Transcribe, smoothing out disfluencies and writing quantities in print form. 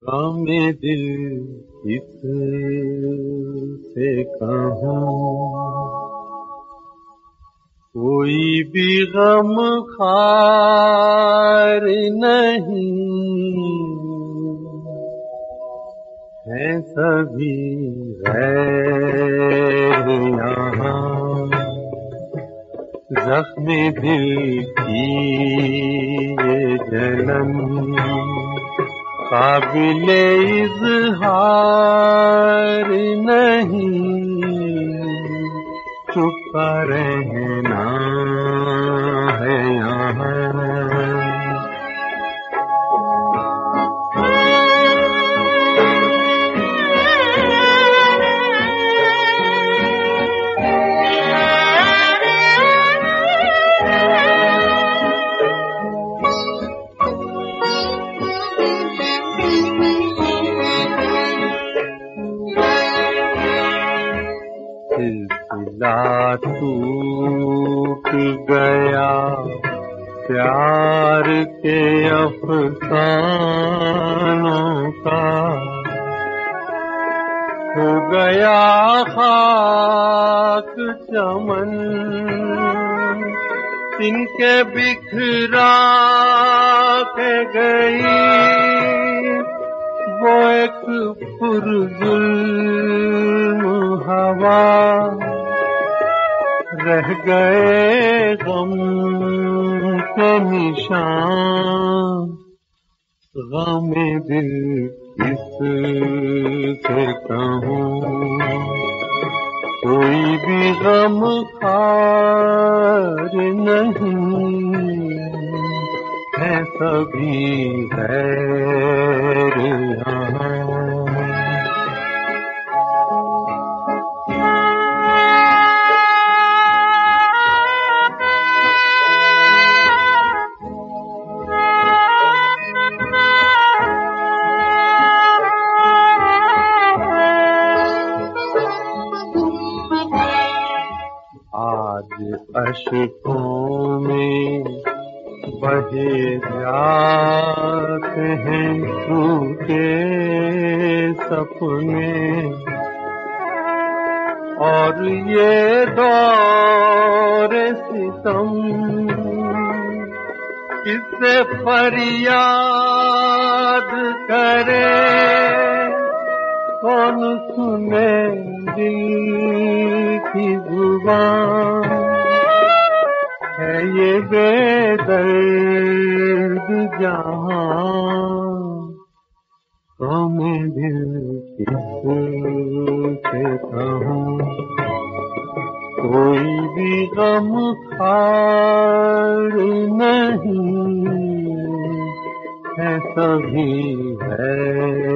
गामे दिल किससे कहूँ, कोई भी गम खार नहीं है, सभी गैर यहाँ। जख्मे दिल की ये जलन काबिले इज़हार नहीं, चुपा रहना है यहाँ। सिलसिला टूट गया प्यार के अफसानों का, हो गया खाक चमन इनके बिखरा के गई। वो एक पुरजुल्म हवा, रह गए गम के निशान। गमे दिल किससे कहूँ, कोई भी गम खार नहीं है, सभी गैर यहाँ। आज अश्कों में बहे जाते हैं टूटे सपने, और ये दौर सितम किससे फरियाद करे। कौन सुने दिल की जुबान, है ये बेदर्द जहां। मैं दिल किससे कहूँ, कोई भी गम खार नहीं है, सभी है